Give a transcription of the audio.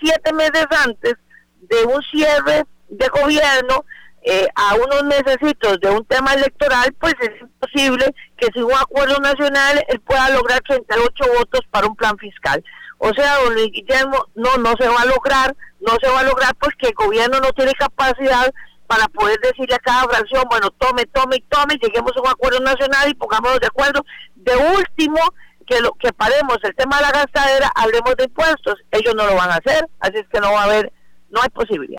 7 meses antes de un cierre de gobierno, a unos mesecitos de un tema electoral, pues es imposible que sin un acuerdo nacional él pueda lograr 38 votos para un plan fiscal. O sea, don Luis Guillermo, no se va a lograr porque el gobierno no tiene capacidad para poder decirle a cada fracción, bueno, tome, lleguemos a un acuerdo nacional y pongámonos de acuerdo. De último, que paremos el tema de la gastadera, hablemos de impuestos. Ellos no lo van a hacer, así es que no hay posibilidad.